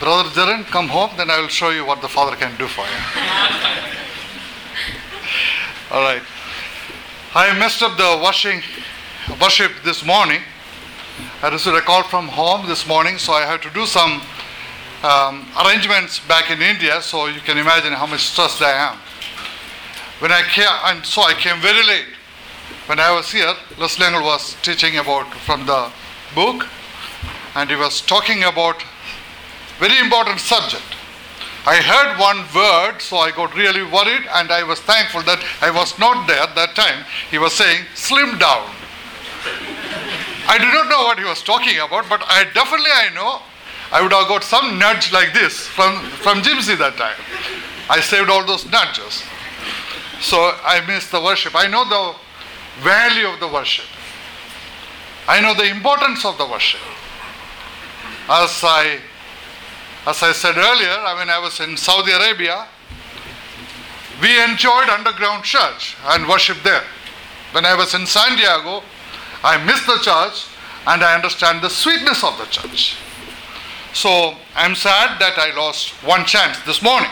Brother Jaran, come home, then I will show you what the Father can do for you. All right. I messed up the worship this morning. I received a call from home this morning, so I had to do some arrangements back in India, so you can imagine how much stressed I am. When I came, and so I came very late. When I was here, Leslie Engel was teaching about from the book, and he was talking about very important subject. I heard one word, so I got really worried, and I was thankful that I was not there at that time. He was saying, slim down. I did not know what he was talking about, but I know I would have got some nudge like this from Jimsy that time. I saved all those nudges. So I missed the worship. I know the value of the worship. I know the importance of the worship. As I said earlier, when I was in Saudi Arabia, we enjoyed underground church and worship there. When I was in San Diego, I missed the church and I understand the sweetness of the church. So I'm sad that I lost one chance this morning.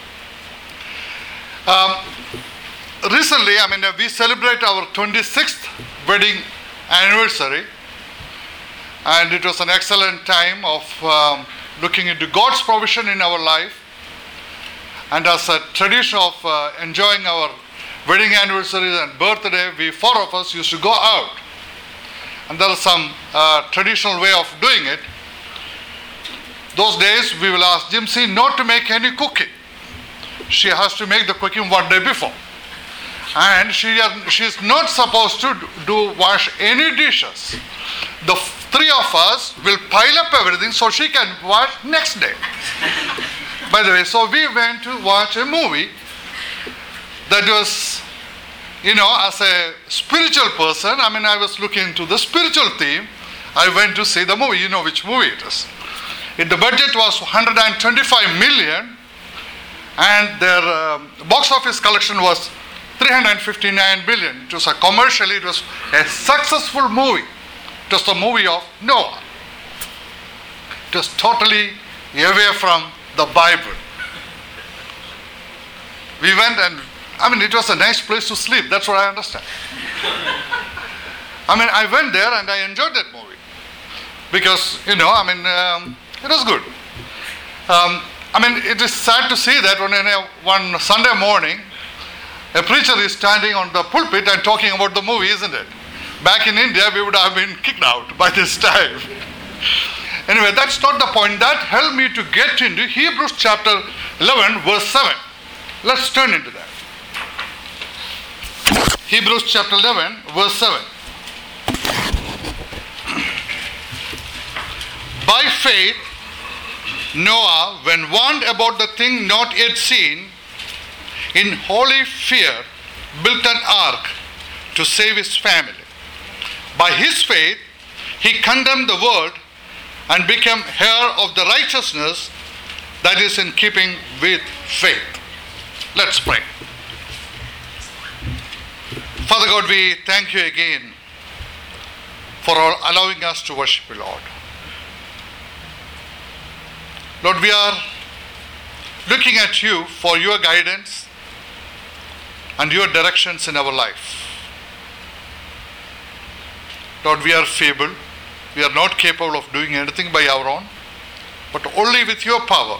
Recently, we celebrate our 26th wedding anniversary, and it was an excellent time of looking into God's provision in our life. And as a tradition of enjoying our wedding anniversaries and birthday, we four of us used to go out. And there is some traditional way of doing it. Those days we will ask Jimsy not to make any cooking. She has to make the cooking one day before. And she is not supposed to wash any dishes. The three of us will pile up everything so she can wash next day. By the way, so we went to watch a movie that was, as a spiritual person, I was looking into the spiritual theme. I went to see the movie. You know which movie it is. The budget was 125 million and their box office collection was 359 billion. It was it was a successful movie. It was the movie of Noah. It was totally away from the Bible. We went and, it was a nice place to sleep. That's what I understand. I went there and I enjoyed that movie. Because, it was good. It is sad to see that when one Sunday morning, a preacher is standing on the pulpit and talking about the movie, isn't it? Back in India, we would have been kicked out by this time. Anyway, that's not the point. That helped me to get into Hebrews chapter 11, verse 7. Let's turn into that. Hebrews chapter 11, verse 7. By faith, Noah, when warned about the thing not yet seen, in holy fear, built an ark to save his family. By his faith, he condemned the world and became heir of the righteousness that is in keeping with faith. Let's pray. Father God, we thank you again for allowing us to worship you, Lord. Lord, we are looking at you for your guidance and your directions in our life. Lord, we are feeble. We are not capable of doing anything by our own, but only with your power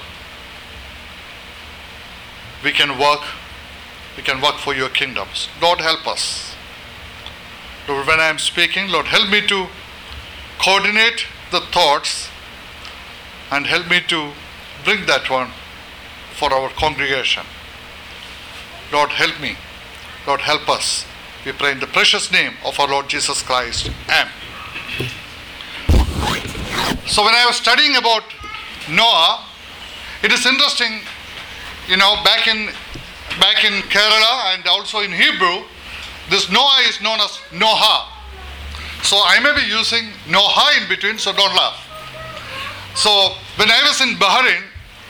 we can work for your kingdoms. Lord, help us. Lord, when I am speaking, Lord, help me to coordinate the thoughts and help me to bring that one for our congregation. Lord, help me. Lord, help us. We pray in the precious name of our Lord Jesus Christ. Amen. So when I was studying about Noah, it is interesting, back in Kerala and also in Hebrew, this Noah is known as Noah. So I may be using Noah in between, so don't laugh. So when I was in Bahrain,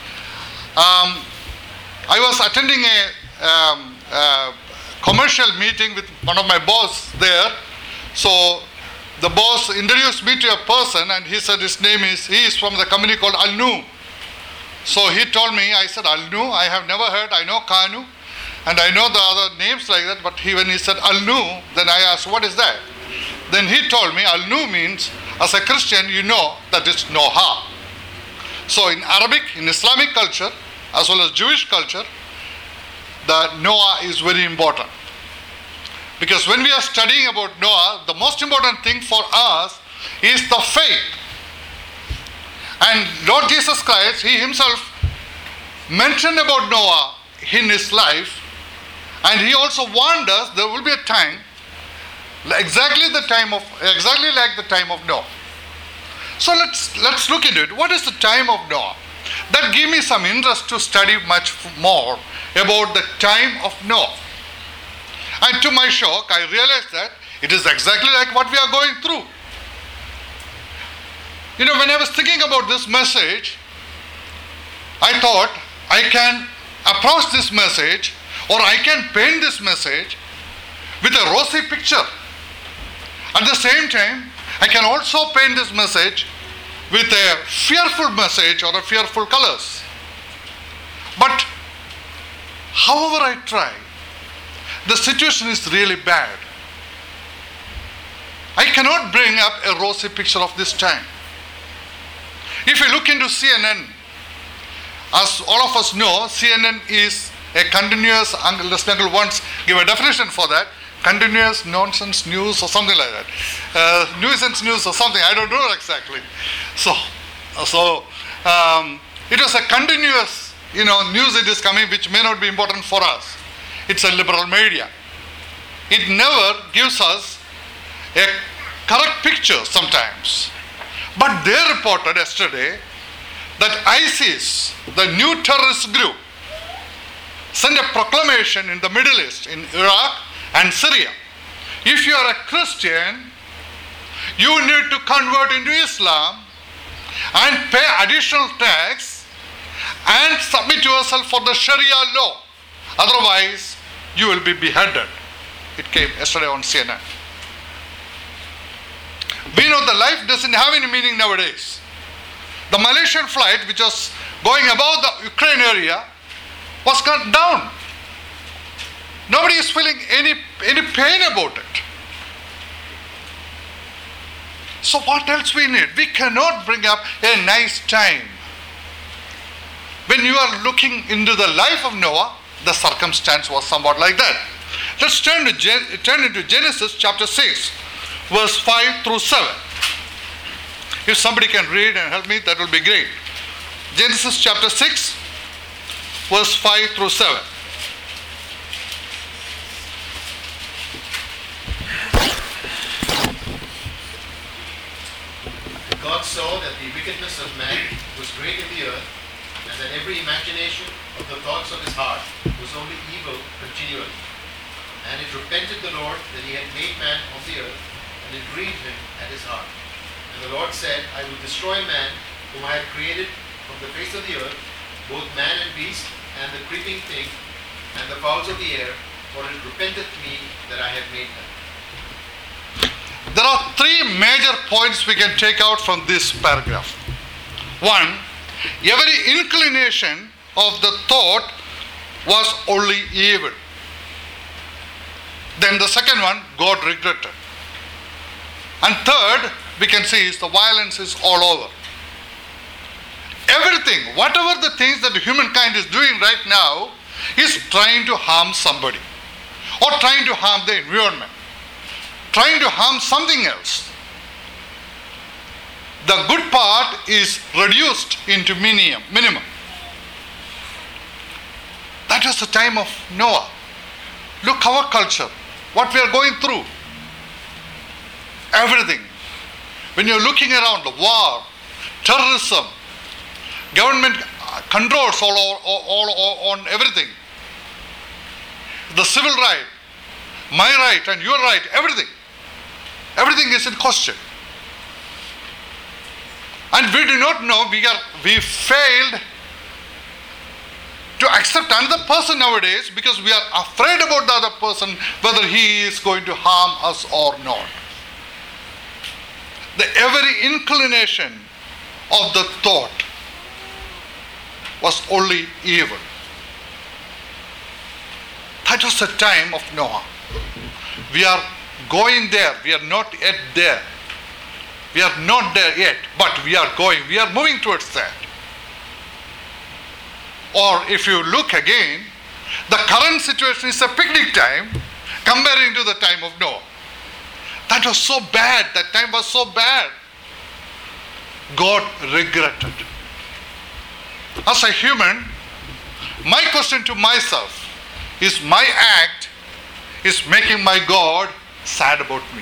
I was attending a commercial meeting with one of my boss there. So the boss introduced me to a person and he said he is from the company called Al-Noom. So he told me, I said, Al-Nu, I have never heard, I know Kanu, and I know the other names like that, but when he said Al-Nu, then I asked, what is that? Then he told me, Al-Nu means, as a Christian, you know that it's Noah. So in Arabic, in Islamic culture, as well as Jewish culture, the Noah is very important. Because when we are studying about Noah, the most important thing for us is the faith. And Lord Jesus Christ, He Himself mentioned about Noah in His life, and He also warned us there will be a time, exactly like the time of Noah. So let's look into it. What is the time of Noah? That gave me some interest to study much more about the time of Noah. And to my shock, I realized that it is exactly like what we are going through. You know, when I was thinking about this message, I thought I can approach this message, or I can paint this message with a rosy picture. At the same time, I can also paint this message with a fearful message or a fearful colors. But however I try, the situation is really bad. I cannot bring up a rosy picture of this time. If you look into CNN, as all of us know, CNN is a continuous, let's once give a definition for that, continuous nonsense news or something like that. Nuisance news or something, I don't know exactly. So it was a continuous, news it is coming which may not be important for us. It's a liberal media. It never gives us a correct picture sometimes. But they reported yesterday that ISIS, the new terrorist group, sent a proclamation in the Middle East, in Iraq and Syria. If you are a Christian, you need to convert into Islam and pay additional tax and submit yourself for the Sharia law. Otherwise, you will be beheaded. It came yesterday on CNN. We know the life doesn't have any meaning nowadays. The Malaysian flight, which was going above the Ukraine area, was cut down. Nobody is feeling any pain about it. So what else we need? We cannot bring up a nice time. When you are looking into the life of Noah, the circumstance was somewhat like that. Let's turn into Genesis chapter 6, verse 5 through 7. If somebody can read and help me, that will be great. Genesis chapter 6, verse 5 through 7. God saw that the wickedness of man was great in the earth, and that every imagination of the thoughts of his heart was only evil continually. And it repented the Lord that he had made man on the earth, and it grieved him at his heart. And the Lord said, I will destroy man, whom I have created from the face of the earth, both man and beast, and the creeping thing, and the fowls of the air, for it repenteth me that I have made them. There are three major points we can take out from this paragraph. One, every inclination of the thought was only evil. Then the second one, God regretted. And third, we can see is the violence is all over. Everything, whatever the things that humankind is doing right now, is trying to harm somebody, or trying to harm the environment, trying to harm something else. The good part is reduced into minimum. That was the time of Noah. Look our culture, what we are going through. Everything. When you're looking around, the war, terrorism, government controls all on everything. The civil right, my right and your right, everything. Everything is in question. And we do not know, we failed to accept another person nowadays because we are afraid about the other person, whether he is going to harm us or not. The every inclination of the thought. was only evil. That was the time of Noah. We are going there. We are not yet there. We are not there yet, but we are going. We are moving towards that. Or if you look again, the current situation is a picnic time comparing to the time of Noah. That was so bad. That time was so bad. God regretted. As a human, my question to myself is, my act is making my God sad about me.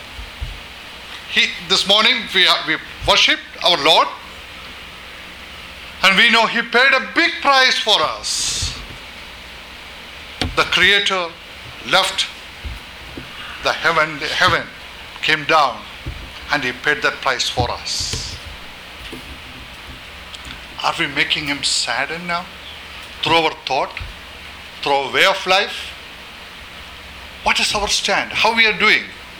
This morning we worshipped our Lord, and we know He paid a big price for us. The Creator left the heaven came down, and He paid that price for us. Are we making Him saddened now? Through our thought? Through our way of life? What is our stand? How we are doing?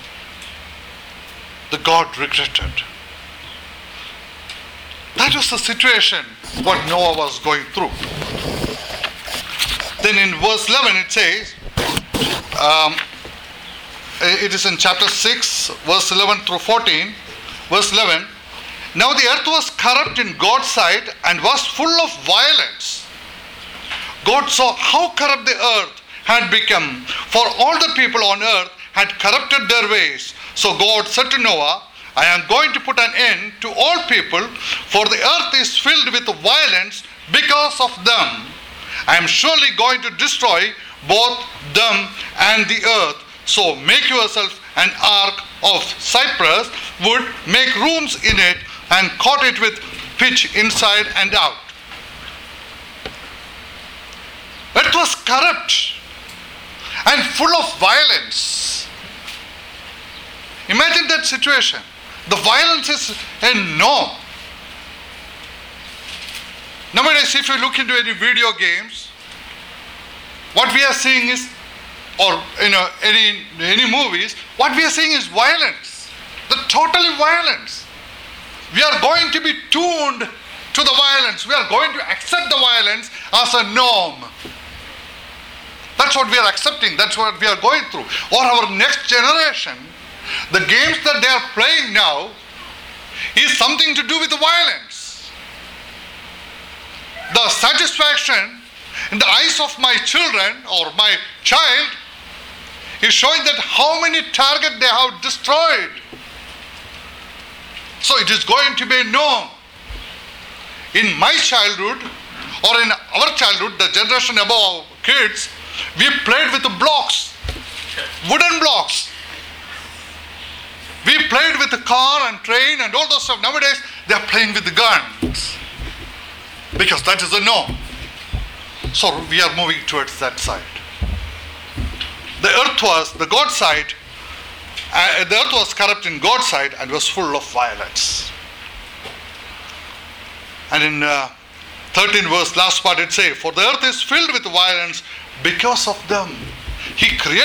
The God regretted. That was the situation what Noah was going through. Then in verse 11 it says, it is in chapter 6, verse 11 through 14, verse 11, now the earth was corrupt in God's sight and was full of violence. God saw how corrupt the earth had become, for all the people on earth had corrupted their ways. So God said to Noah, I am going to put an end to all people, for the earth is filled with violence because of them. I am surely going to destroy both them and the earth. So make yourself an ark of cypress wood, make rooms in it, and coat it with pitch inside and out. It was corrupt and full of violence. Imagine that situation. The violence is a norm. Nowadays, if you look into any video games, what we are seeing is, or any movies, what we are seeing is violence. The totally violence. We are going to be tuned to the violence. We are going to accept the violence as a norm. That's what we are accepting. That's what we are going through. Or our next generation, the games that they are playing now is something to do with the violence. The satisfaction in the eyes of my children or my child is showing that how many targets they have destroyed. So it is going to be a norm. In my childhood or in our childhood, the generation above our kids, we played with the blocks, wooden blocks. We played with the car and train and all those stuff. Nowadays, they are playing with the guns. Because that is the norm. So we are moving towards that side. The earth was, the God side, the earth was corrupt in God's sight and was full of violence. And in 13 verse, last part it says, for the earth is filled with violence because of them. He created